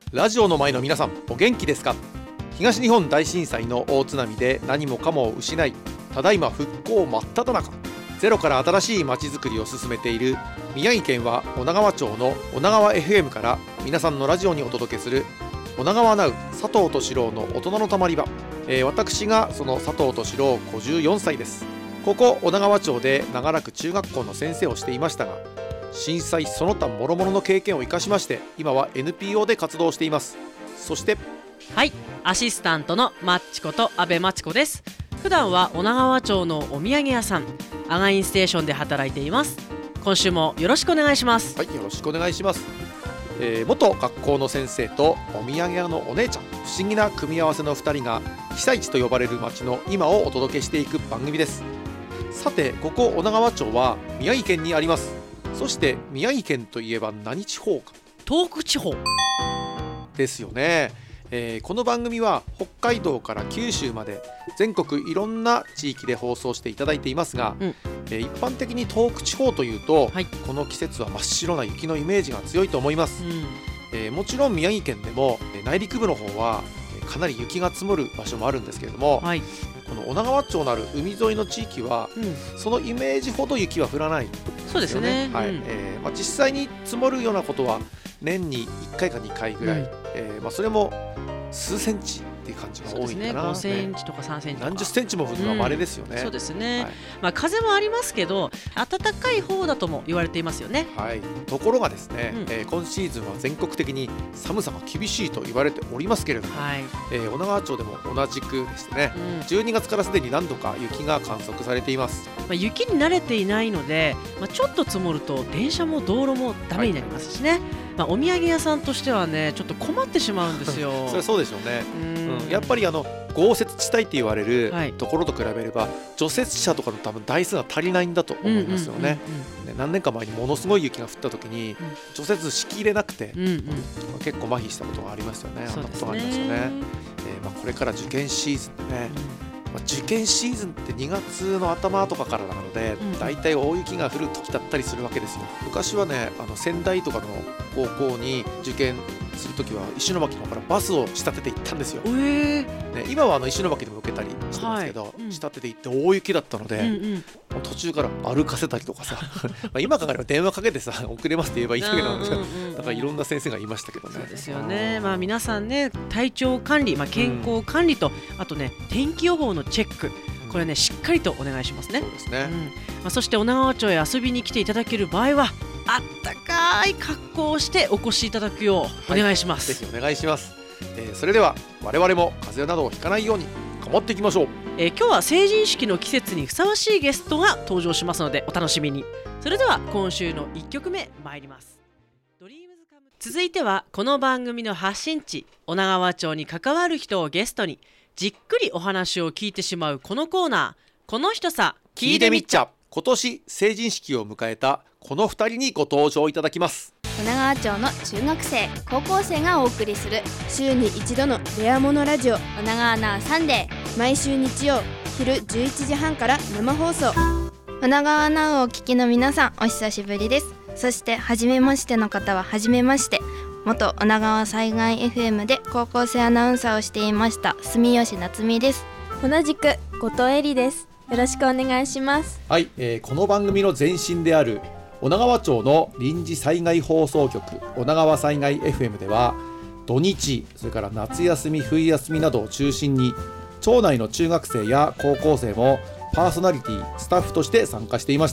ラジオの前の皆さん、お元気ですか？東日本大震災の大津波で何もかもを失い、ただいま復興真っ只中、ゼロから新しい街づくりを進めている宮城県は女川町の女川 FM から皆さんのラジオにお届けする女川ナウ佐藤敏郎の大人のたまり場。私がその佐藤敏郎54歳です。ここ女川町で長らく中学校の先生をしていましたが、震災その他諸々の経験を生かしまして、今は NPO で活動しています。そしてはい、アシスタントのマッチこと阿部真知子です。普段は女川町のお土産屋さんアガインステーションで働いています。今週もよろしくお願いします。 はい、よろしくお願いします。元学校の先生とお土産屋のお姉ちゃん、不思議な組み合わせの2人が被災地と呼ばれる町の今をお届けしていく番組です。さて、ここ女川町は宮城県にあります。そして宮城県といえば何地方か？ 東北地方ですよね。この番組は北海道から九州まで全国いろんな地域で放送していただいていますが、一般的に東北地方というと、この季節は真っ白な雪のイメージが強いと思います。もちろん宮城県でも内陸部の方はかなり雪が積もる場所もあるんですけれども、この女川町のある海沿いの地域は、そのイメージほど雪は降らないそうですね。 実際に積もるようなことは年に1回か2回ぐらい、それも数センチっていう感じが多いかな。 5センチとか3センチとか何十センチも降るのは稀ですよね。 そうですね。風もありますけど暖かい方だとも言われていますよね。 ところがですね、今シーズンは全国的に寒さが厳しいと言われておりますけれども、女川町でも同じくでしてね、12月からすでに何度か雪が観測されています。 雪に慣れていないので、ちょっと積もると電車も道路もダメになりますしね、お土産屋さんとしてはねちょっと困ってしまうんですよ。 それはそうでしょうね。やっぱり豪雪地帯って言われるところと比べれば、除雪車とかの多分台数が足りないんだと思いますよね。何年か前にものすごい雪が降った時に除雪しきれなくて、結構麻痺したことがありますよね。あんなことがありますよね。これから受験シーズンでね、受験シーズンって2月の頭とかからなので、だいたい大雪が降る時だったりするわけですよ。昔はね、仙台とかの高校に受験する時は石巻の方からバスを仕立てて行ったんですよ。今は石巻でも受けたりしてますけど、仕立てて行って大雪だったので、途中から歩かせたりとかさ今からは電話かけてさ遅れますって言えばいいだけなんですよ。だからいろんな先生がいましたけどね。 そうですよね。皆さんね、体調管理、健康管理と、あとね天気予報のチェック、これねしっかりとお願いしますね。 そうですね。 そして女川町へ遊びに来ていただける場合はあったかい格好をしてお越しいただくようお願いします。 ぜひお願いします。それでは我々も風邪などをひかないように頑張っていきましょう。 今日は成人式の季節にふさわしいゲストが登場しますのでお楽しみに。それでは今週の1曲目参ります。続いてはこの番組の発信地女川町に関わる人をゲストにじっくりお話を聞いてしまうこのコーナー、この人さ聞いてみっちゃ。今年成人式を迎えたこの2人にご登場いただきます。 女川町の中学生高校生がお送りする週に一度のレアモノラジオ女川ナウサンデー、毎週日曜昼11時半から生放送。女川ナウをお聞きの皆さん、お久しぶりです。そして初めましての方は初めまして、元女川災害 FM で高校生アナウンサーをしていました住吉夏美です。 同じく後藤恵里です。よろしくお願いします。 はい、この番組の前身である女川町の臨時災害放送局女川災害 FM では、土日それから夏休み冬休みなどを中心に町内の中学生や高校生もパーソナリティスタッフとして参加していました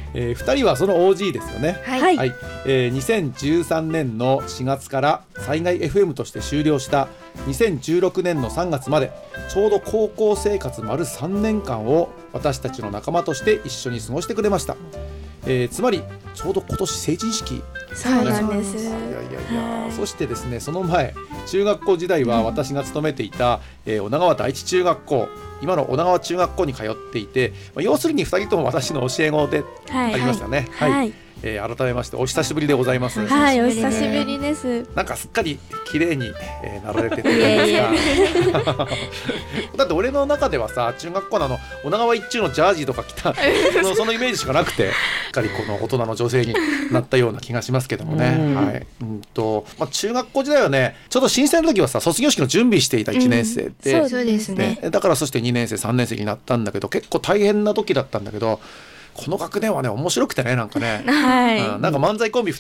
。2人はその OG ですよね。2013年の4月から災害 FM として終了した2016年の3月まで、ちょうど高校生活丸3年間を私たちの仲間として一緒に過ごしてくれました。つまりちょうど今年成人式。 そうなんです。 そしてですね、その前中学校時代は私が勤めていた、女川第一中学校、今の女川中学校に通っていて、要するに2人とも私の教え子でありましたね。 改めましてお久しぶりでございます。 はい、お久しぶりです。 なんかすっかり綺麗に、なられててですがだって俺の中ではさ、中学校の女川一中のジャージとか着たそのイメージしかなくて、しっかりこの大人の女性になったような気がしますけどもね。はい。中学校時代はね、ちょうど震災の時はさ、卒業式の準備していた1年生で、 そうですね。 だからそして2年生3年生になったんだけど、結構大変な時だったんだけど、この学年はね面白くてね、なんかね、 はい、 なんか漫才コンビ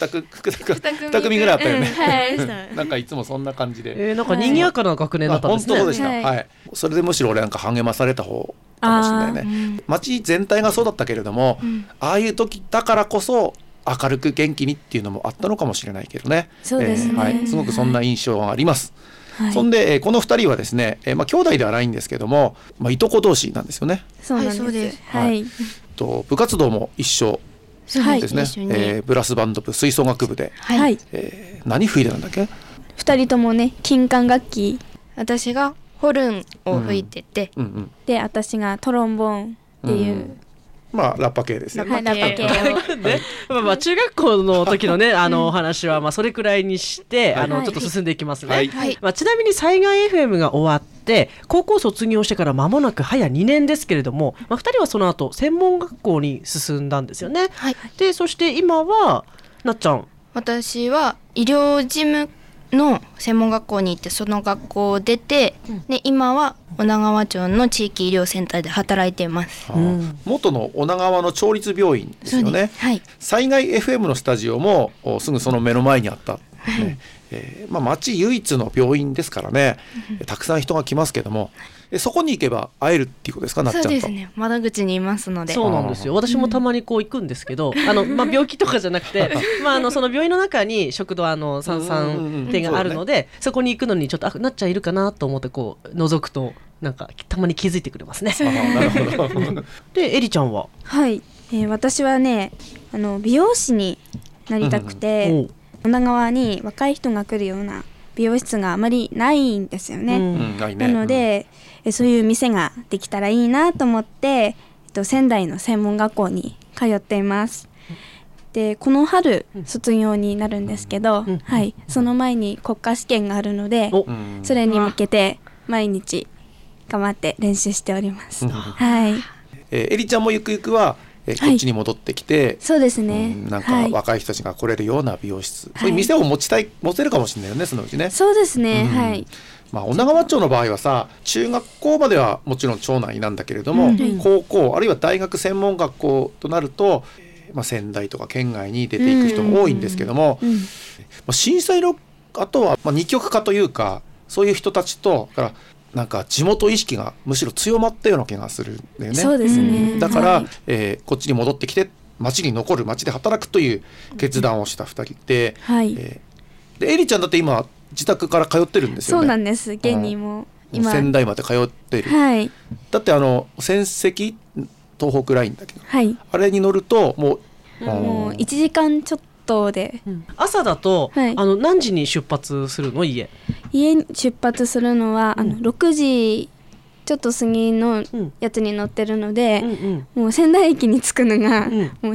2組ぐらいあったよね、はい、なんかいつもそんな感じで、 なんか賑やかな学年だったんですね。 本当そうでした、はい、それでむしろ俺なんか励まされた方かもしれないね。街全体がそうだったけれども、ああいう時だからこそ明るく元気にっていうのもあったのかもしれないけどね。 そうですね、 はい、すごくそんな印象があります。はい、そんで、この2人はですね、兄弟ではないんですけども、いとこ同士なんですよね。 そうなんです。はい、 部活動も一緒ですね。ブラスバンド部、吹奏楽部で、はい、何吹いてたんだっけ ？2人ともね、金管楽器。 私がホルンを吹いてて、 で私がトロンボーンっていう、 ラッパ系ですね。 ラッパ系ね、中学校の時のねお話はそれくらいにしてちょっと進んでいきますね。はいはい。ちなみに災害 FM が終わって高校卒業してから間もなく早2年ですけれども、2人はその後専門学校に進んだんですよね。はい、でそして今はなっちゃん。 私は医療事務の専門学校に行って、その学校を出て、で今は女川町の地域医療センターで働いています。 元の女川の町立病院ですよね。はい、災害 FM のスタジオもすぐその目の前にあった、ね。町唯一の病院ですからね、たくさん人が来ますけども、そこに行けば会えるっていうことですか、なっちゃんと。 そうですね、窓口にいますので。 そうなんですよ。私もたまに行くんですけど、病気とかじゃなくてその病院の中に食堂三々店があるので、そこに行くのにちょっとなっちゃんいるかなと思って覗くとなんかたまに気づいてくれますね。 なるほど。 でエリちゃんは？ はい、私はね美容師になりたくて、女川に若い人が来るような美容室があまりないんですよね。なので、そういう店ができたらいいなと思って、仙台の専門学校に通っています。でこの春卒業になるんですけど、はい、その前に国家試験があるので、それに向けて毎日頑張って練習しております。はい。 エリちゃんもゆくゆくはこっちに戻ってきて、 そうですね、 なんか若い人たちが来れるような美容室、そういう店を持せるかもしれないよね、そのうちね。 そうですね、はい。 女川町の場合はさ、中学校まではもちろん町内なんだけれども、高校あるいは大学専門学校となると、仙台とか県外に出ていく人も多いんですけども、震災の後は二極化というか、そういう人たちとからなんか地元意識がむしろ強まったような気がするんだよね。 そうですね。 だから、こっちに戻ってきて町に残る、町で働くという決断をした2人で、でエリちゃんだって今自宅から通ってるんですよね。 そうなんです。現にも今仙台まで通ってる。はい、だって仙石東北ラインだけど、はい、あれに乗るともう 1時間ちょっとで、 朝だと、何時に出発するの？家に出発するのは6時ちょっと過ぎのやつに乗ってるので、もう仙台駅に着くのが、もう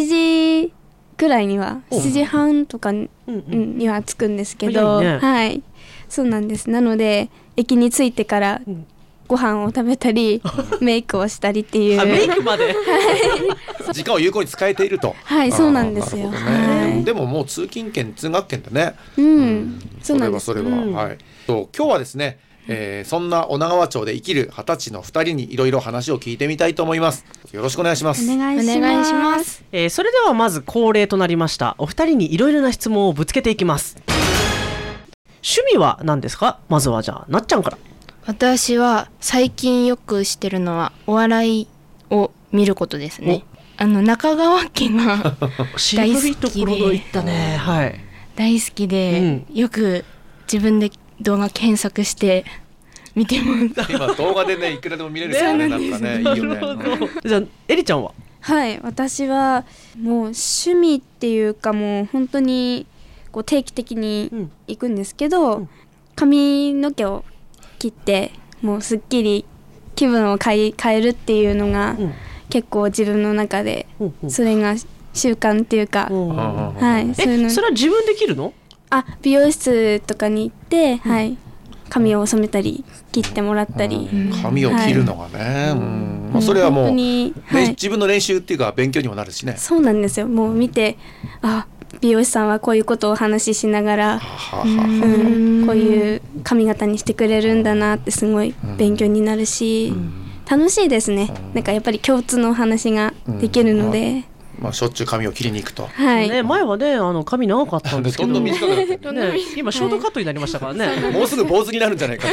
7時くらいには、7時半とかには着くんですけど、はい、そうなんです。なので駅に着いてからご飯を食べたりメイクをしたりっていう。 メイクまで時間を有効に使えていると。 はい、そうなんですよ。 でももう通勤圏通学圏だね。 そうなんです。 それははい。今日はですね、そんな女川町で生きる20歳の2人にいろいろ話を聞いてみたいと思います。よろしくお願いします。 お願いします。 それではまず恒例となりましたお二人にいろいろな質問をぶつけていきます。趣味は何ですか？まずはじゃあなっちゃんから。 私は最近よくしてるのはお笑いを見ることですね。中川家が大好きで、大好きで、よく自分で動画検索して見てます。 今動画でねいくらでも見れるからね、なんかね、いいよね。 じゃあエリちゃんは？ はい、私はもう趣味っていうか、もう本当に定期的に行くんですけど、髪の毛を切ってもうすっきり気分を変えるっていうのが、結構自分の中でそれが習慣っていうか、はい、 そういうの。それは自分で切るの？ 美容室とかに行って、はい、髪を染めたり切ってもらったり、 髪を切るのがね、それはもう、自分の練習っていうか勉強にもなるしね。 そうなんですよ。もう見て、美容師さんはこういうことをお話ししながら、こういう髪型にしてくれるんだなってすごい勉強になるし、楽しいですね。なんかやっぱり共通のお話ができるので、 しょっちゅう髪を切りに行くと。 前はね髪長かったんですけど、 どんどん短くなってる、 今ショートカットになりましたからね。 もうすぐ坊主になるんじゃないかって。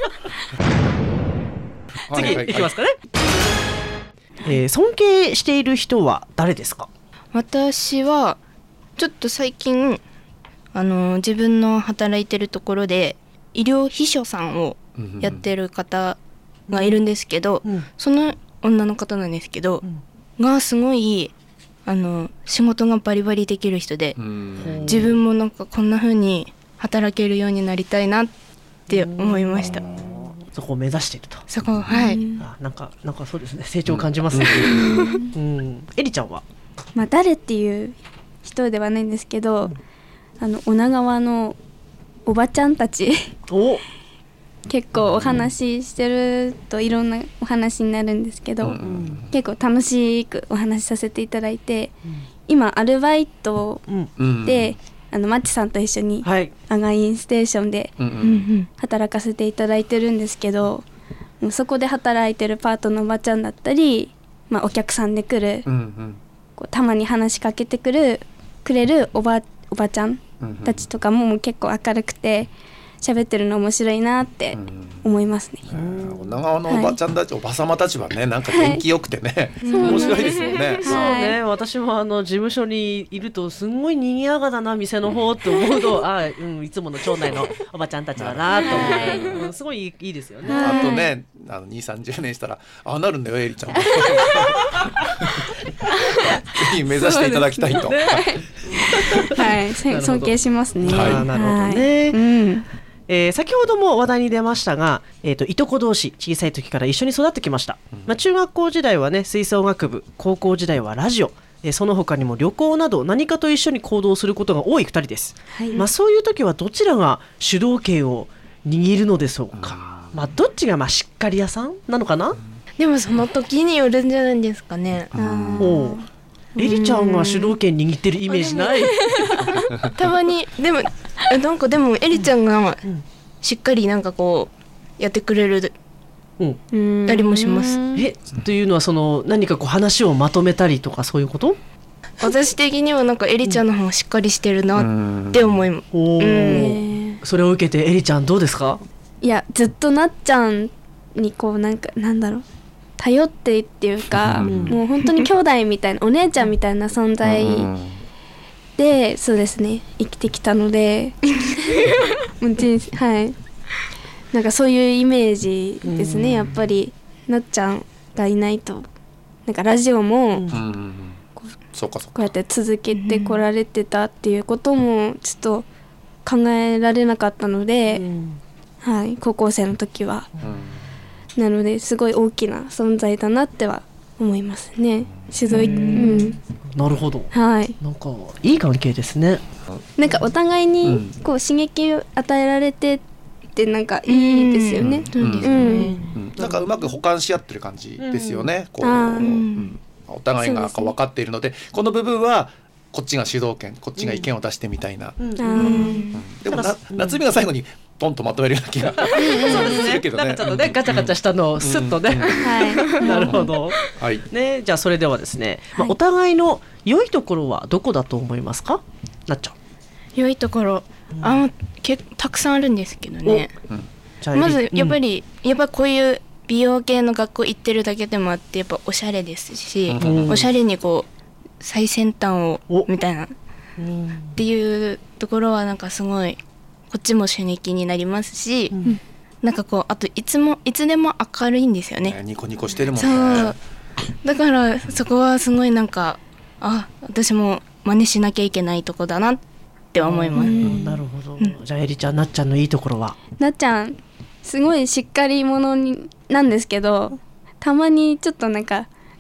次いきますかね。尊敬している人は誰ですか？ 私はちょっと最近自分の働いてるところで医療秘書さんをやってる方がいるんですけど、その女の方なんですけど、がすごい仕事がバリバリできる人で、自分もなんかこんな風に働けるようになりたいなって思いました。 そこを目指していると。 そこ、はい。 なんかそうですね、成長を感じますね。エリちゃんは？ 誰っていう人ではないんですけど、女川のおばちゃんたち結構お話ししてるといろんなお話になるんですけど、結構楽しくお話しさせていただいて、今アルバイトで、マッチさんと一緒にアガインステーションで働かせていただいてるんですけど、そこで働いてるパートのおばちゃんだったり、お客さんで来る、たまに話しかけてくれるおばちゃんたちとかも結構明るくて喋ってるの面白いなって思いますね。 女川のおばちゃんたち、おばさまたちはね、なんか元気よくてね、面白いですよね。 そうね、私も事務所にいるとすんごい賑やかだな店の方って思うといつもの町内のおばちゃんたちだなと思って、すごいいいですよね。 あとね、2、30年したらなるんだよエリちゃんも。ぜひ目指していただきたいと。 はい、尊敬しますね。 なるほどね。先ほども話題に出ましたが、いとこ同士小さい時から一緒に育ってきました。中学校時代はね吹奏楽部、高校時代はラジオ、その他にも旅行など何かと一緒に行動することが多い2人です。そういう時はどちらが主導権を握るのでしょうか。どっちがしっかり屋さんなのかな。 でもその時によるんじゃないですかね。 エリちゃんが主導権握ってるイメージない？ たまにでもエリちゃんがしっかりなんかこうやってくれるたりもします。 というのは何かこう話をまとめたりとかそういうこと？ 私的にはなんかエリちゃんの方がしっかりしてるなって思います。 それを受けてエリちゃんどうですか？ いや、ずっとなっちゃんにこうなんだろう、頼ってっていうか、もう本当に兄弟みたいなお姉ちゃんみたいな存在で、そうですね、生きてきたのではい、なんかそういうイメージですね。やっぱりなっちゃんがいないとなんかラジオもこうやって続けてこられてたっていうこともちょっと考えられなかったので、はい、高校生の時は。なのですごい大きな存在だなっては思いますね。 なるほど。 はい。 なんかいい関係ですね。 なんかお互いにこう刺激を与えられてってなんかいいですよね。 なんかうまく補完し合ってる感じですよね。お互いが分かっているので、この部分はこっちが主導権、こっちが意見を出してみたいな。でも夏美が最後にポンとまとめるような気がするけどね。なんかちょっとねガチャガチャしたのをスッとね。なるほど。ね、じゃあそれではですね、お互いの良いところはどこだと思いますか？なっちゃん。 良いところ、たくさんあるんですけどね。まずやっぱこういう美容系の学校行ってるだけでもあって、やっぱおしゃれですし、おしゃれにこう最先端をみたいなっていうところはなんかすごいこっちも刺激になりますし、なんかこうあといつでも明るいんですよね。 ニコニコしてるもんね。 そうだからそこはすごいなんか私も真似しなきゃいけないとこだなって思います。 なるほど。じゃあエリちゃん、なっちゃんのいいところは？ なっちゃんすごいしっかり者なんですけど、たまにちょっとなんか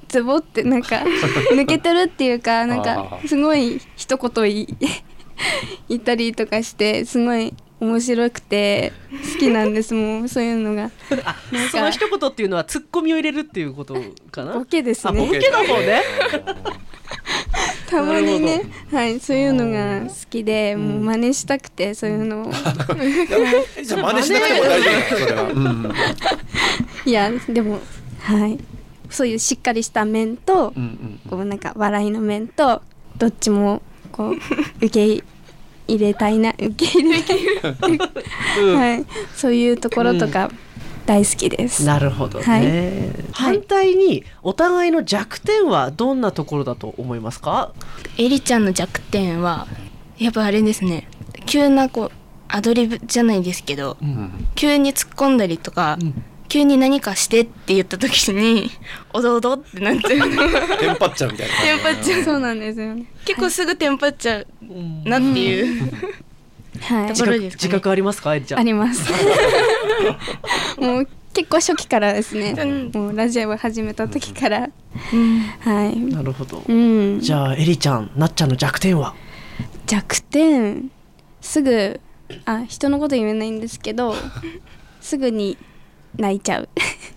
ズボってなんか抜けてるっていうかなんかすごい一言言ったりとかしてすごい面白くて好きなんですもうそういうのがその一言っていうのはツッコミを入れるっていうことかな。 ボケですね。 ボケの方ねたまにね、はい、そういうのが好きでもう真似したくてそういうのをじゃあ真似しなくても大丈夫それは、 いやでもはいそういうしっかりした面と、こうなんか笑いの面とどっちもこう受け入れたいなはい、そういうところとか大好きです。 なるほどね、はい、反対にお互いの弱点はどんなところだと思いますか？ エリちゃんの弱点はやっぱあれですね、急なこうアドリブじゃないですけど、急に突っ込んだりとか、急に何かしてって言った時におどおどってなっちゃうテンパっちゃうみたいなテンパっちゃう。 そうなんですよね。 結構すぐテンパっちゃうなっていう、 はい、 ところですかね。 自覚ありますか？エリちゃん。 ありますもう結構初期からですね、もうラジオを始めた時から、はい。 なるほど、じゃあエリちゃん、なっちゃんの弱点は？ 弱点すぐ人のこと言えないんですけどすぐに泣いちゃう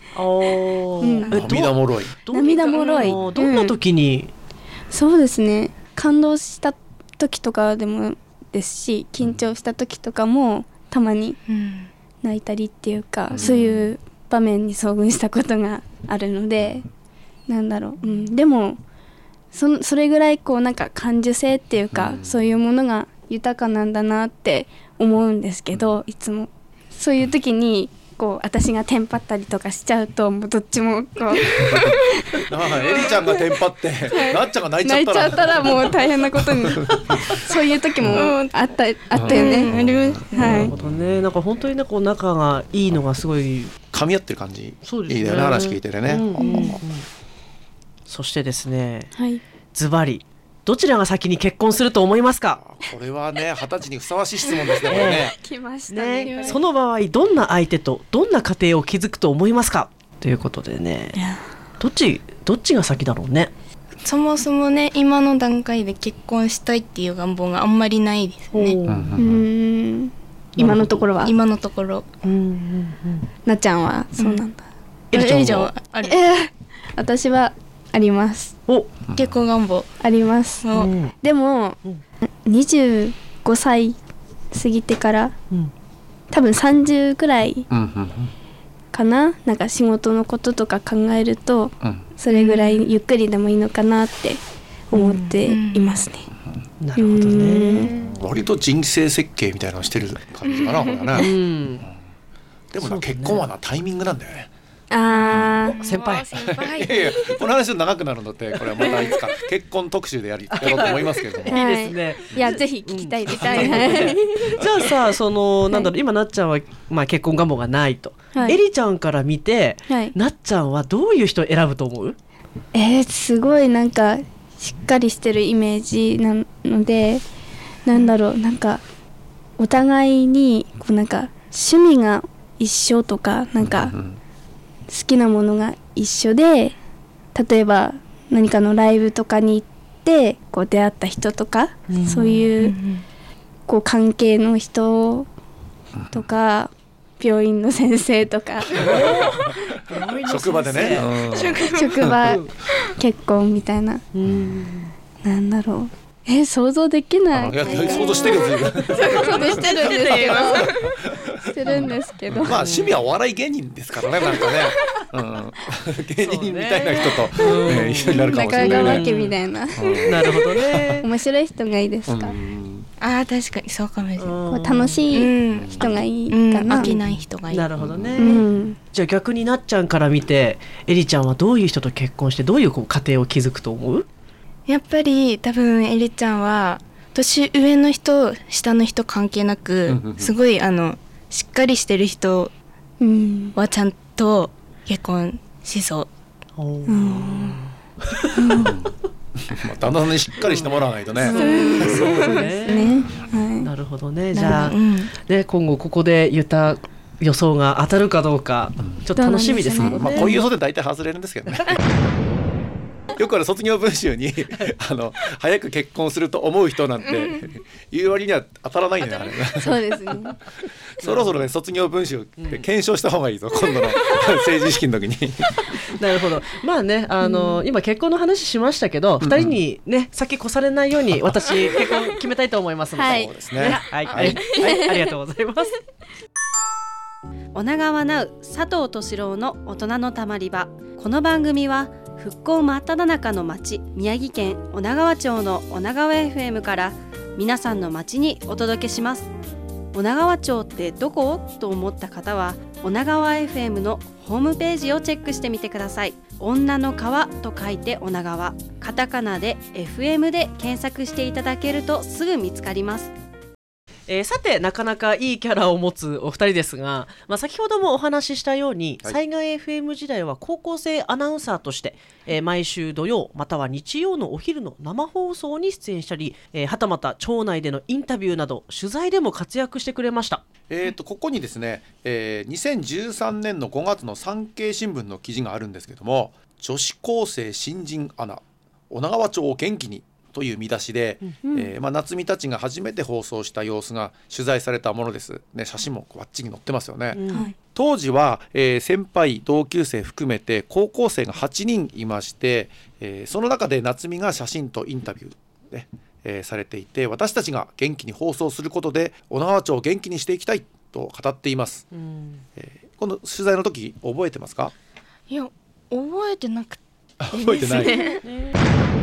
涙もろい。 涙もろい。 どんな時に？ そうですね、感動した時とかでもですし緊張した時とかもたまに泣いたりっていうか、そういう場面に遭遇したことがあるので、なんだろう、でもそれぐらいこうなんか感受性っていうか、そういうものが豊かなんだなって思うんですけど、いつもそういう時にこう私がテンパったりとかしちゃうともうどっちもこうエリちゃんがテンパってなっちゃんが泣いちゃったらもう大変なことにそういう時もあったよね。 なるほどね。なんか本当にこう仲がいいのがすごい噛み合ってる感じ。 そうですね、 いいだよね、話聞いてるね。 そしてですね、 はいズバリどちらが先に結婚すると思いますか？ これはね、20歳にふさわしい質問ですね。これね来ましたね。 その場合どんな相手とどんな家庭を築くと思いますかということでね、どっちが先だろうね。 そもそもね、今の段階で結婚したいっていう願望があんまりないですね。 今のところは。 今のところ。 なっちゃんはそうなんだ。 エリちゃんはある。 私はあります。 結婚願望あります。でも25歳過ぎてから多分30くらいかな、なんか仕事のこととか考えるとそれぐらいゆっくりでもいいのかなって思っていますね。 なるほどね。 割と人生設計みたいなのしてる感じかなこれはね。でもな、結婚はなタイミングなんだよね。 先輩いやいや、この話長くなるのでこれはまたいつか結婚特集でやろうと思いますけれども。 いいですね。 いやぜひ聞きたいです。じゃあさ、なんだろう、今なっちゃんは結婚願望がないと、エリちゃんから見てなっちゃんはどういう人を選ぶと思う？ すごいなんかしっかりしてるイメージなので、なんだろう、なんかお互いにこうなんか趣味が一緒とかなんか好きなものが一緒で、例えば何かのライブとかに行ってこう出会った人とか、そういうこう関係の人とか、病院の先生とか職場でね、 職場結婚みたいな、なんだろう、想像できない。 想像してるよ、 してるんですけど、 趣味はお笑い芸人ですからね、なんかね、芸人みたいな人と一緒になるかもしれないね。 中川家みたいな。 なるほどね。 面白い人がいいですか？ 確かにそうかもしれない。 楽しい人がいいかな。 飽きない人がいい。 なるほどね。じゃあ逆になっちゃんから見てエリちゃんはどういう人と結婚してどういう家庭を築くと思う？ やっぱり多分エリちゃんは年上の人下の人関係なくすごいしっかりしてる人はちゃんと結婚しそう。 だんだんしっかりしてもらわないとね。 そうですね。なるほどね。じゃあ今後ここで言った予想が当たるかどうかちょっと楽しみですけどね。 こういう予想で大体外れるんですけどね。 よく卒業文集に早く結婚すると思う人なんて言う割には当たらないんだよね。 そうですね。 そろそろね卒業文集って検証した方がいいぞ、今度の成人式の時に。 なるほど。まあね、今結婚の話しましたけど、2人にね先越されないように私結婚決めたいと思いますので、 はいそうですね。 はい、ありがとうございます。女川ナウ佐藤俊郎の大人のたまり場。この番組は復興真っ只中の町、宮城県女川町の女川 FM から皆さんの町にお届けします。女川町ってどこ？と思った方は女川 FM のホームページをチェックしてみてください。女の川と書いて女川、カタカナで FM で検索していただけるとすぐ見つかります。さて、なかなかいいキャラを持つお二人ですが、先ほどもお話ししたように、災害 FM 時代は高校生アナウンサーとして、毎週土曜または日曜のお昼の生放送に出演したり、はたまた町内でのインタビューなど取材でも活躍してくれました。 ここにですね、2013年の5月の産経新聞の記事があるんですけども、女子高生新人アナ女川町を元気にという見出しで、夏美たちが初めて放送した様子が取材されたものです、ね、写真もバッチリ載ってますよね、当時は、先輩同級生含めて高校生が8人いまして、その中で夏美が写真とインタビュー、ねされていて、私たちが元気に放送することで女川町を元気にしていきたいと語っています、この取材の時覚えてますか？ いや覚えてなくて覚えてない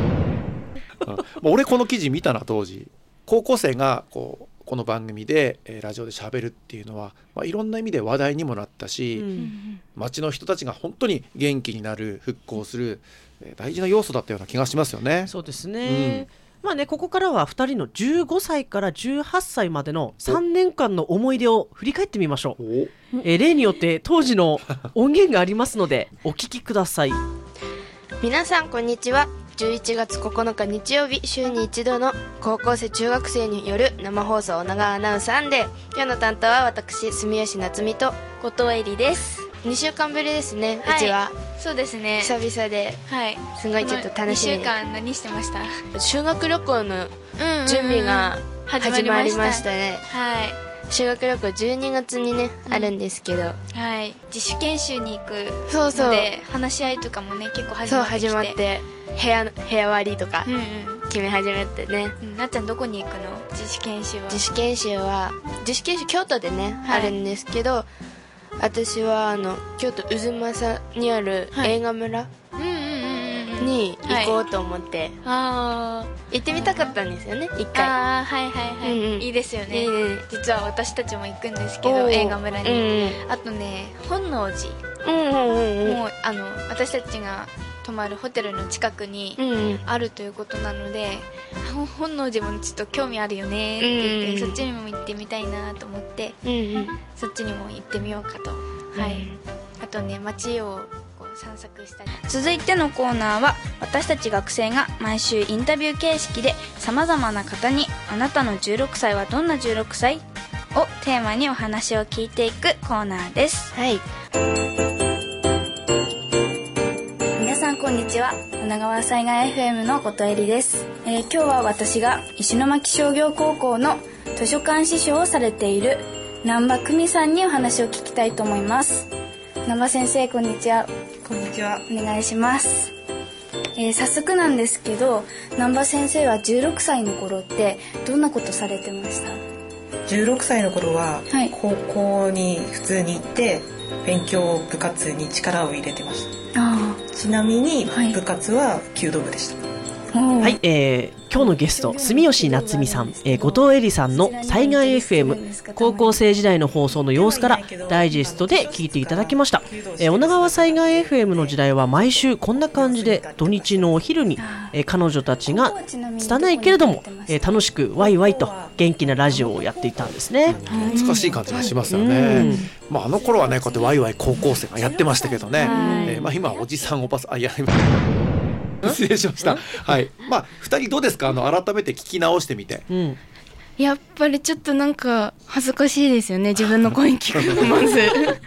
俺この記事見たな。当時高校生がこの番組で、ラジオで喋るっていうのは、いろんな意味で話題にもなったし、町の人たちが本当に元気になる、復興する、大事な要素だったような気がしますよね。 そうですね、ここからは2人の15歳から18歳までの3年間の思い出を振り返ってみましょう。例によって当時の音源がありますのでお聞きください。 皆さんこんにちは。11月9日日曜日、週に一度の高校生中学生による生放送女川アナウンサーで、今日の担当は私住吉夏美と後藤恵里です。 2週間ぶりですね、うちは。 そうですね、 久々で、すごいちょっと楽しみ。 2週間何してました？ 修学旅行の準備が始まりましたね。修学旅行12月にね、あるんですけど、 自主研修に行くので、話し合いとかもね結構始まってきて、部屋割りとか決め始めてね。 なっちゃんどこに行くの？自主研修は京都でね、あるんですけど、私は京都渦政にある映画村に行こうと思って、行ってみたかったんですよね、一回。 いいですよね。実は私たちも行くんですけど、映画村に。あとね、本能寺も私たちが泊まるホテルの近くにあるということなので、本能寺もちょっと興味あるよねって言って、そっちにも行ってみたいなと思って、そっちにも行ってみようかと。あとね、街を散策したり。 続いてのコーナーは、私たち学生が毎週インタビュー形式でさまざまな方にあなたの16歳はどんな16歳をテーマにお話を聞いていくコーナーです。皆さんこんにちは。女川災害 FM の後藤恵里です。今日は私が石巻商業高校の図書館司書をされている南波久美さんにお話を聞きたいと思います。南波先生、こんにちは。 こんにちは。 お願いします。早速なんですけど、南波先生は16歳の頃ってどんなことされてました ？16歳の頃は高校に普通に行って勉強部活に力を入れてました。ちなみに部活は弓道部でした。 今日のゲスト住吉夏美さん、後藤恵里さんの災害 FM 高校生時代の放送の様子からダイジェストで聞いていただきました。女川災害 FM の時代は毎週こんな感じで土日のお昼に、彼女たちが拙いけれども、楽しくワイワイと元気なラジオをやっていたんですね。 懐かしい感じがしますよね。あの頃はね、こうやってワイワイ高校生がやってましたけどね、今はおじさんおばさん、失礼しました。2人どうですか？改めて聞き直してみて。 やっぱりちょっとなんか恥ずかしいですよね、自分の声聞くのまず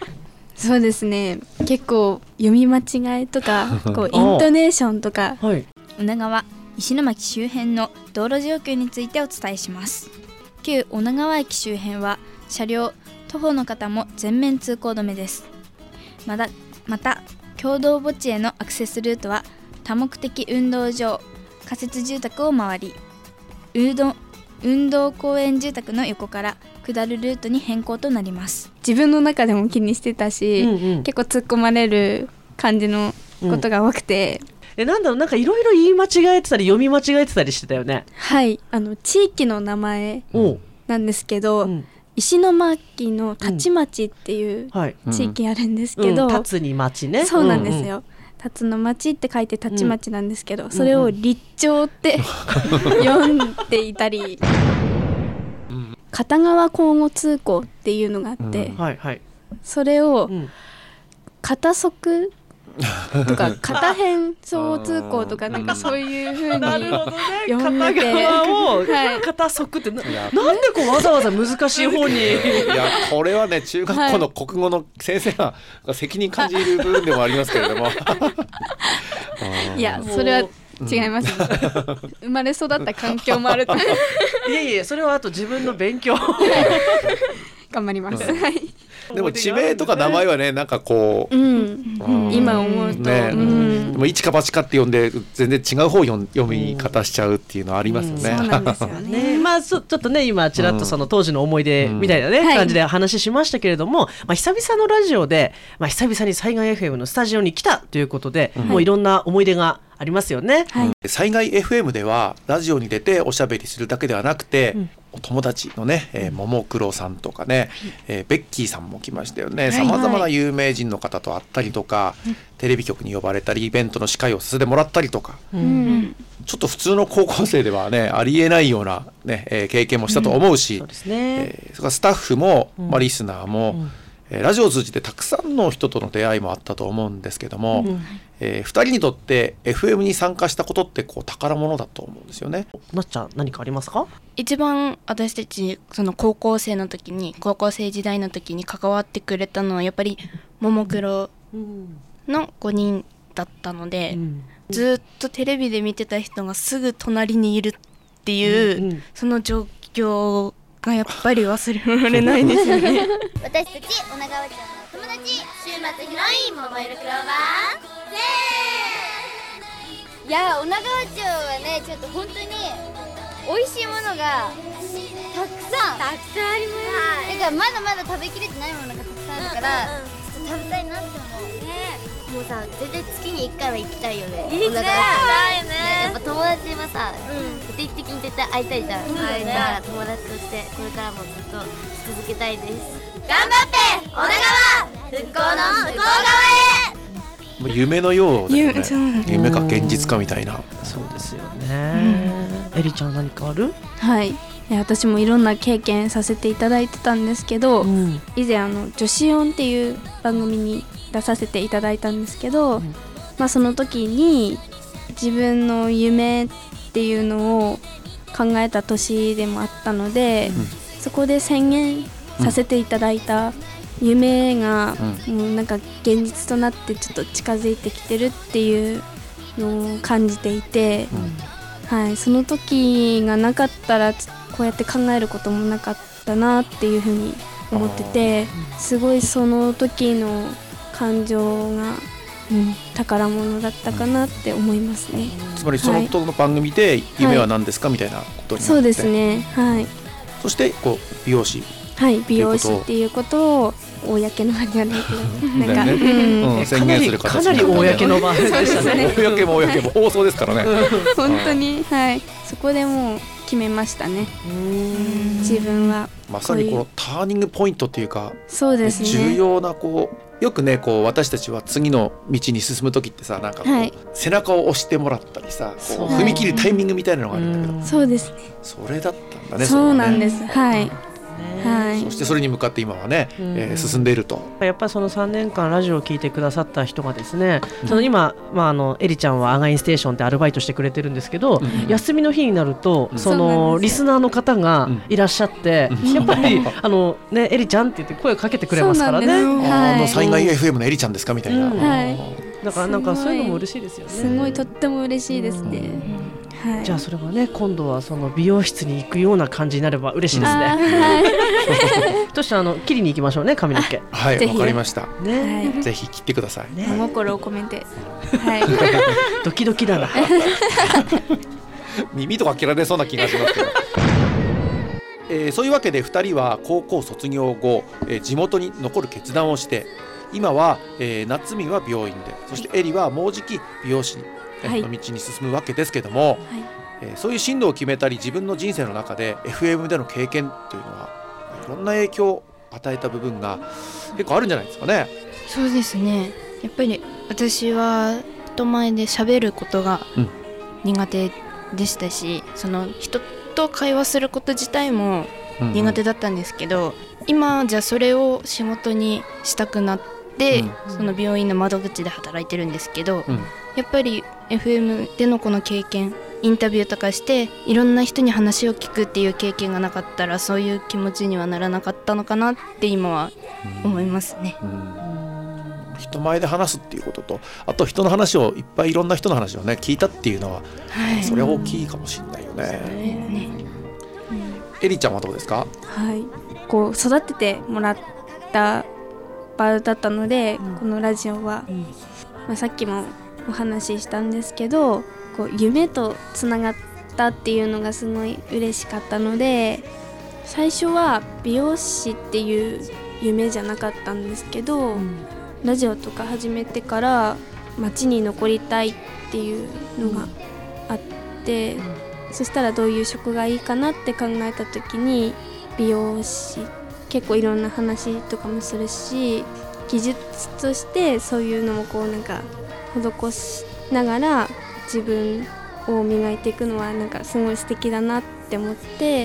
そうですね、結構読み間違いとかこうイントネーションとか、 はい、 女川石巻周辺の道路状況についてお伝えします。旧女川駅周辺は車両徒歩の方も全面通行止めです。また共同墓地へのアクセスルートは多目的運動場、仮設住宅を回り運動公園住宅の横から下るルートに変更となります。 自分の中でも気にしてたし、結構突っ込まれる感じのことが多くて、 なんだろう、なんかいろいろ言い間違えてたり読み間違えてたりしてたよね。 はい、地域の名前なんですけど、石巻の立ち町っていう地域あるんですけど、 立に町ね、 そうなんですよ、立の町って書いて立ち町なんですけど、それを立町って読んでいたり、片側交互通行っていうのがあって、それを片側とか片辺相通行とかなんかそういう風に読んでて、 片側を片側ってなんでこうわざわざ難しい方にいやこれはね中学校の国語の先生が責任感じる部分でもありますけれどもいやそれは違います、生まれ育った環境もあるといやいやそれはあと自分の勉強頑張ります、 でも地名とか名前はねなんかこう、 今思うと、 でも一か八かって読んで全然違う方読み方しちゃうっていうのはありますよね。 そうなんですよね。 まあちょっとね今ちらっとその当時の思い出みたいなね、感じで話しましたけれども、久々のラジオで、久々に災害 FM のスタジオに来たということで、もういろんな思い出がありますよね。 災害 FM ではラジオに出ておしゃべりするだけではなくて、お友達のね、ももクロさんとかね、ベッキーさんも来ましたよね。さまざまな有名人の方と会ったりとか、テレビ局に呼ばれたりイベントの司会をさせてもらったりとか、ちょっと普通の高校生ではねありえないような、ね経験もしたと思うし、それからスタッフも、リスナーも、ラジオを通じてたくさんの人との出会いもあったと思うんですけども、2人にとって FM に参加したことってこう宝物だと思うんですよね。 なっちゃん何かありますか？ 一番私たちその高校生時代の時に関わってくれたのはやっぱりももクロの5人だったので、ずっとテレビで見てた人がすぐ隣にいるっていう、その状況がやっぱり忘れられないですよね私たち女川ちゃんの友達、週末ヒロインももいるクローバーいや女川町はねちょっと本当に美味しいものがたくさんあります、だからまだまだ食べきれてないものがたくさんあるから、ちょっと食べたいなって思う、もうさ絶対月に1回は行きたいよね。行きたいよね。やっぱ友達はさ、定期的に絶対会いたいじゃん、だから友達としてこれからもずっと続けたいです。頑張って女川復興の向こう側へ。 夢のようだよね。夢か現実かみたいな。 そうですよね。エリちゃん何かある？ はい、私もいろんな経験させていただいてたんですけど、以前女子音っていう番組に出させていただいたんですけど、その時に自分の夢っていうのを考えた年でもあったので、そこで宣言させていただいた夢が、もうなんか現実となってちょっと近づいてきてるっていうのを感じていて、その時がなかったらこうやって考えることもなかったなっていうふうに思ってて、すごいその時の感情が、宝物だったかなって思いますね。 つまりその番組で夢は何ですか、みたいなことになって、 そうですね、 そしてこう美容師、 美容師っていうことを公の場じゃないけどなんか、 宣言する形かなり公の場でしたね。 公も放送ですからね本当に、そこでもう決めましたね。自分はまさにこのターニングポイントっていうか、 そうですね、 重要なよくね私たちは次の道に進む時ってさ、なんか背中を押してもらったりさ、踏み切るタイミングみたいなのがあるんだけど、 そうですね、 それだったんだね。 そうなんです。 はい、 そしてそれに向かって今はね、進んでいると。 やっぱりその3年間ラジオを聞いてくださった人がですね、その今、エリちゃんはアガインステーションってアルバイトしてくれてるんですけど、休みの日になるとそのリスナーの方がいらっしゃって、やっぱりエリちゃんって言って声をかけてくれますからね。 災害 FM のエリちゃんですかみたいな。 だからなんかそういうのも嬉しいですよね。 すごいとっても嬉しいですね。 じゃあそれはね、今度はその美容室に行くような感じになれば嬉しいですね。として切りに行きましょうね、髪の毛。 はい、わかりました。ぜひ切ってください。 真心を込めて。 ドキドキだな。 耳とか切られそうな気がしますけど。そういうわけで2人は高校卒業後、地元に残る決断をして、今は夏美は病院で、そしてエリはもうじき美容師の道に進むわけですけども、そういう進路を決めたり自分の人生の中で FM での経験というのはいろんな影響を与えた部分が結構あるんじゃないですかね。 そうですね。やっぱり私は人前で喋ることが苦手でしたし、その人と会話すること自体も苦手だったんですけど、今じゃそれを仕事にしたくなって、その病院の窓口で働いてるんですけど、やっぱり FM でのこの経験、インタビューとかしていろんな人に話を聞くっていう経験がなかったら、そういう気持ちにはならなかったのかなって今は思いますね。 人前で話すっていうことと、あと人の話をいっぱいいろんな人の話をね聞いたっていうのは、それは大きいかもしれないよね。エリちゃんはどうですか？ はい、こう育ててもらった場だったので、このラジオは、さっきもお話ししたんですけど、こう夢とつながったっていうのがすごい嬉しかったので、最初は美容師っていう夢じゃなかったんですけど、ラジオとか始めてから街に残りたいっていうのがあって、そしたらどういう職がいいかなって考えた時に、美容師結構いろんな話とかもするし、技術としてそういうのもこうなんか施しながら自分を磨いていくのはなんかすごい素敵だなって思って、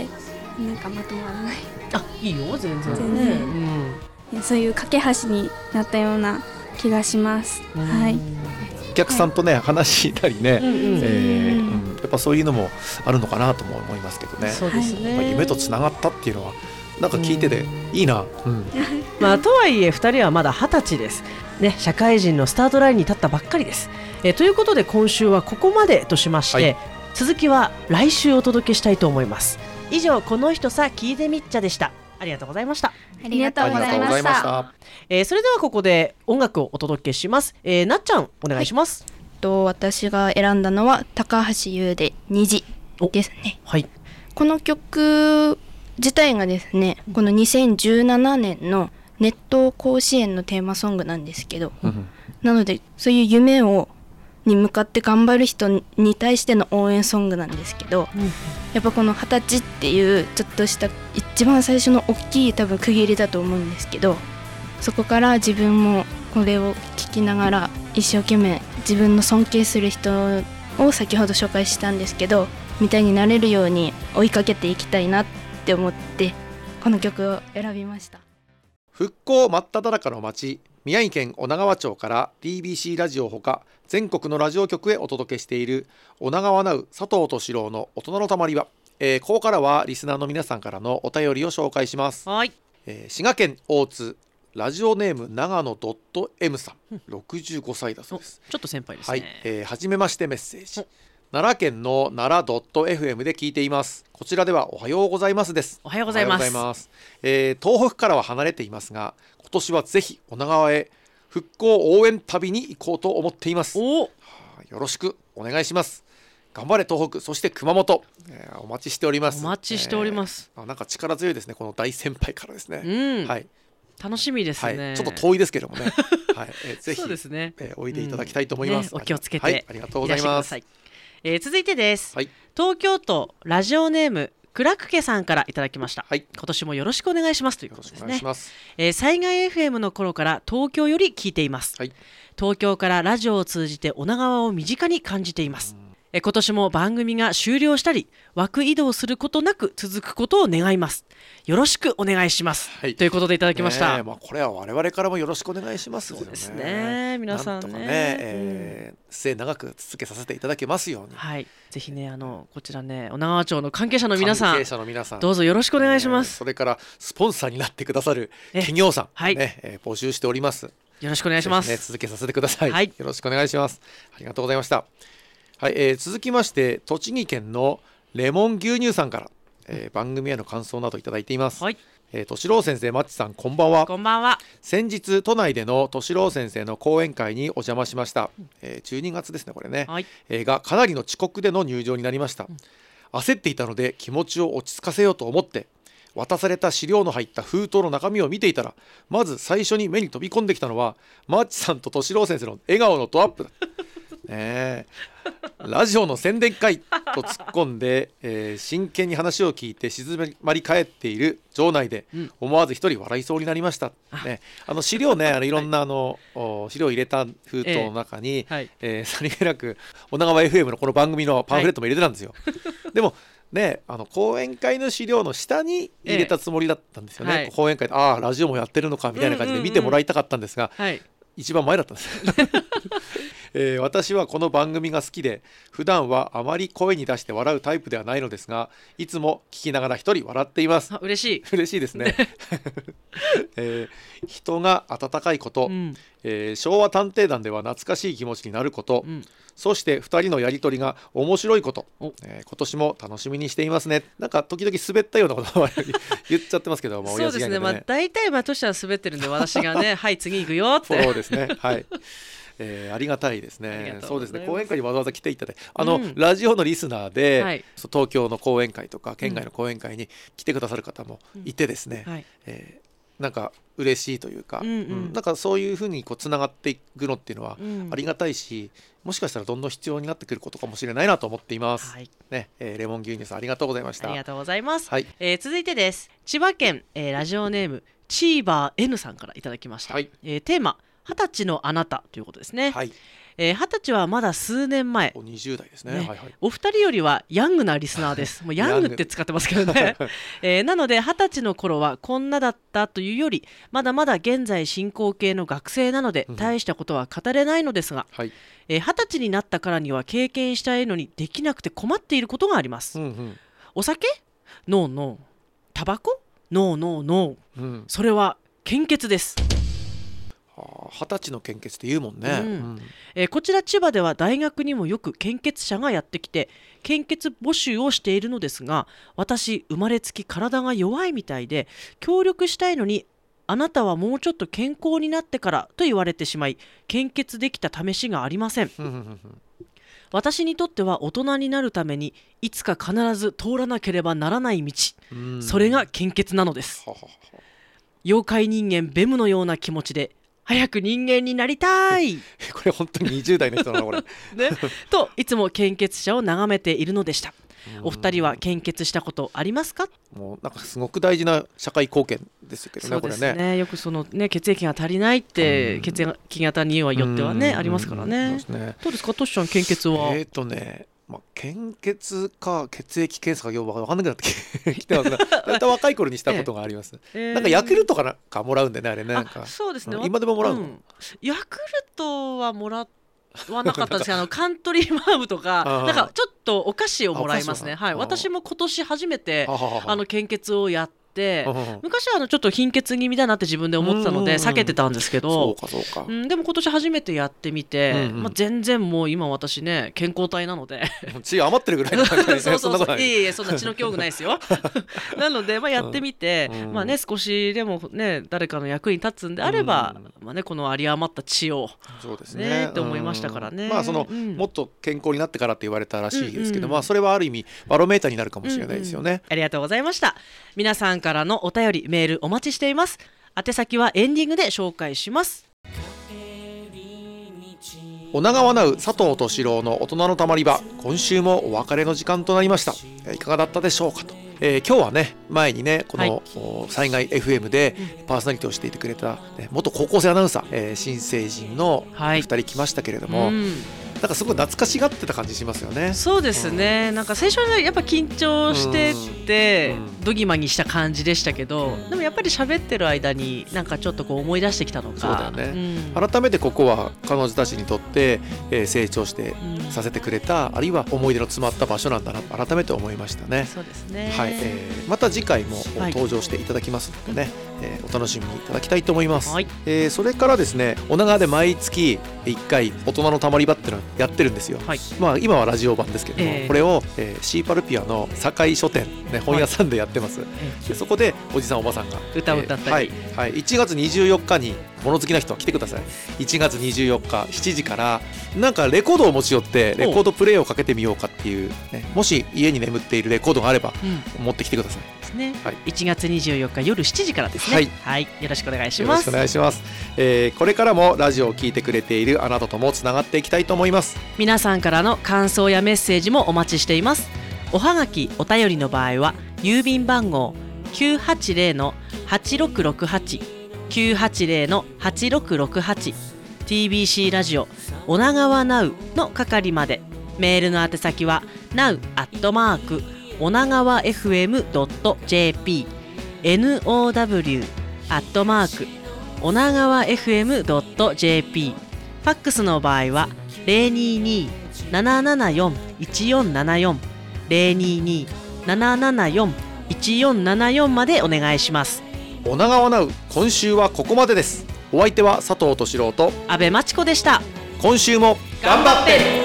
なんかまとまらない。 いいよ、全然。 そういう架け橋になったような気がします。はい。 お客さんとね、話したりね、やっぱそういうのもあるのかなとも思いますけどね。 そうですね。 夢とつながったっていうのはなんか聞いてていいな。 とはいえ2人はまだ20歳ですね。社会人のスタートラインに立ったばっかりです。ということで今週はここまでとしまして、続きは来週お届けしたいと思います。以上、この人さ聞いてみっちゃでした。ありがとうございました。 ありがとうございました。 それではここで音楽をお届けします。なっちゃんお願いします。 私が選んだのは高橋優で虹ですね。この曲自体がですね、この2017年の熱湯甲子園のテーマソングなんですけど、なのでそういう夢に向かって頑張る人に対しての応援ソングなんですけど、やっぱこの20歳っていうちょっとした一番最初の大きい多分区切りだと思うんですけど、そこから自分もこれを聞きながら一生懸命自分の尊敬する人を先ほど紹介したんですけどみたいになれるように追いかけていきたいなって思ってこの曲を選びました。 復興真っ只中の町、宮城県女川町から TBC ラジオほか全国のラジオ局へお届けしている女川ナウ佐藤敏郎の大人のたまり場。ここからはリスナーの皆さんからのお便りを紹介します。滋賀県大津ラジオネーム長野 .m さん、65歳だそうです。 ちょっと先輩ですね。 はじめましてメッセージ。奈良県の奈良 .fm で聞いています。こちらではおはようございますです。 おはようございます。 東北からは離れていますが、今年はぜひ女川へ復興応援旅に行こうと思っています。よろしくお願いします。頑張れ東北、そして熊本、お待ちしております。 お待ちしております。 なんか力強いですね、この大先輩からですね。 楽しみですね。 ちょっと遠いですけどもね。ぜひそうですね、 おいでいただきたいと思います。 お気をつけて、 ありがとうございます。 続いてです、東京都ラジオネームクラクケさんからいただきました。今年もよろしくお願いしますということですね。災害 FM の頃から東京より聞いています。東京からラジオを通じて女川を身近に感じています。 今年も番組が終了したり枠移動することなく続くことを願います。よろしくお願いします、ということでいただきました。 これは我々からもよろしくお願いしますよね。 そうですね、皆さんね、 なんとかね、末長く続けさせていただけますように、 はい、ぜひねこちらね女川町の関係者の皆さんどうぞよろしくお願いします。 それからスポンサーになってくださる企業さん、募集しております。 よろしくお願いします。 続けさせてください、よろしくお願いします。ありがとうございました。はい、続きまして栃木県のレモン牛乳さんから、番組への感想などいただいています。敏郎先生、マッチさん、こんばんは。 こんばんは。 先日都内での敏郎先生の講演会にお邪魔しました。12月ですねこれね、がかなりの遅刻での入場になりました。焦っていたので気持ちを落ち着かせようと思って渡された資料の入った封筒の中身を見ていたら、まず最初に目に飛び込んできたのはマッチさんと敏郎先生の笑顔のドアップだラジオの宣伝会と突っ込んで、真剣に話を聞いて静まり返っている場内で、思わず一人笑いそうになりました、資料ね、いろんな資料を入れた封筒の中に、さりげなく女川 FM のこの番組のパンフレットも入れてたんですよ、でもね、講演会の資料の下に入れたつもりだったんですよね、講演会でラジオもやってるのかみたいな感じで見てもらいたかったんですが、一番前だったんです私はこの番組が好きで普段はあまり声に出して笑うタイプではないのですが、いつも聞きながら一人笑っています。 嬉しいですね、人が温かいこと、昭和探偵団では懐かしい気持ちになること、そして2人のやり取りが面白いこと、今年も楽しみにしていますね。なんか時々滑ったようなことを言っちゃってますけども、 そうですね、大体としては滑ってるんで私がねはい次行くよってそうですね、はい、ありがたいですね。そうですね、講演会にわざわざ来ていただいて、ラジオのリスナーで、東京の講演会とか県外の講演会に来てくださる方もいてですね、なんか嬉しいというか、なんかそういうふうにつながっていくのっていうのはありがたいし、もしかしたらどんどん必要になってくることかもしれないなと思っています、レモン牛乳さん、ありがとうございました。 ありがとうございます、続いてです。千葉県、ラジオネームチーバー N さんからいただきました、テーマ20歳のあなたということですね。20歳はまだ数年前、 20代ですね、 お二人よりはヤングなリスナーです。もうヤングって使ってますけどねなので20歳の頃はこんなだったというより、まだまだ現在進行形の学生なので大したことは語れないのですが、20歳になったからには経験したいのにできなくて困っていることがあります、お酒？ノーノー。タバコ？ノーノーノー、それは献血です。 20歳の献血って言うもんね、 こちら千葉では大学にもよく献血者がやってきて献血募集をしているのですが、私生まれつき体が弱いみたいで協力したいのに、あなたはもうちょっと健康になってからと言われてしまい、献血できた試しがありません私にとっては大人になるためにいつか必ず通らなければならない道、それが献血なのです。妖怪人間ベムのような気持ちで早く人間になりたいこれ本当に20代の人なのこれ、 といつも献血者を眺めているのでした。お二人は献血したことありますか？ もうなんかすごく大事な社会貢献ですけどね。 そうですね、これね、よく血液が足りないって、血液型によってはね、ありますからね。どうですか、トシちゃん、献血は？ 献血か血液検査かよく分かんなくなってきてますねだいたい若い頃にしたことがあります、なんかヤクルトかもらうんでね、あれね、なんかそうですね、 今でももらうの、 ヤクルトはもらはなかったんですけどカントリーマームとかなんかちょっとお菓子をもらいますね。私も今年初めて献血をやって、昔はちょっと貧血気味だなって自分で思ってたので避けてたんですけど、でも今年初めてやってみて、全然もう今私ね健康体なので血余ってるぐらいの感じですね。 そんな血の恐怖ないですよなのでやってみて、少しでもね誰かの役に立つんであれば、この有り余った血をって思いましたからね。 もっと健康になってからって言われたらしいですけど、それはある意味バロメーターになるかもしれないですよね。 ありがとうございました。皆さんからのお便りメールお待ちしています。宛先はエンディングで紹介します。 女川ナウ佐藤敏郎の大人のたまり場、今週もお別れの時間となりました。いかがだったでしょうかと。今日はね前にねこの、災害 FM でパーソナリティをしていてくれた、元高校生アナウンサー、新成人の2人来ましたけれども、 なんかすごい懐かしがってた感じしますよね。 そうですね、なんか最初はやっぱ緊張しててドギマギした感じでしたけど、でもやっぱり喋ってる間になんかちょっとこう思い出してきたのか。 そうだよね、改めてここは彼女たちにとって、成長してさせてくれた、あるいは思い出の詰まった場所なんだなと改めて思いましたね。 そうですね、 はい、また次回も登場していただきますのでね、お楽しみにいただきたいと思います。はい、それからですね、女川で毎月1回大人のたまり場っていうのをやってるんですよ。はい、まあ今はラジオ版ですけども、これを、シーパルピアの堺書店、ね、本屋さんでやってます。でそこでおじさんおばさんが歌を歌ったり、 はいはい、1月24日に物好きな人は来てください。1月24日7時からなんかレコードを持ち寄ってレコードプレイをかけてみようかっていう、ね、もし家に眠っているレコードがあれば、持ってきてください。 ですね、はい、1月24日夜7時からですね。はい、はい、よろしくお願いします。 よろしくお願いします。これからもラジオを聞いてくれているあなたともつながっていきたいと思います。 皆さんからの感想やメッセージもお待ちしています。おはがきお便りの場合は郵便番号 980-8668 980-8668 TBC ラジオ女川ナウの係まで。メールの宛先は now@ 女川 FM.jp now@ 女川 FM.jp。 ファックスの場合は 022-774-1474 022-774-1474 までお願いします。 女川ナウ、今週はここまでです。お相手は佐藤俊郎と阿部真知子でした。 今週も頑張って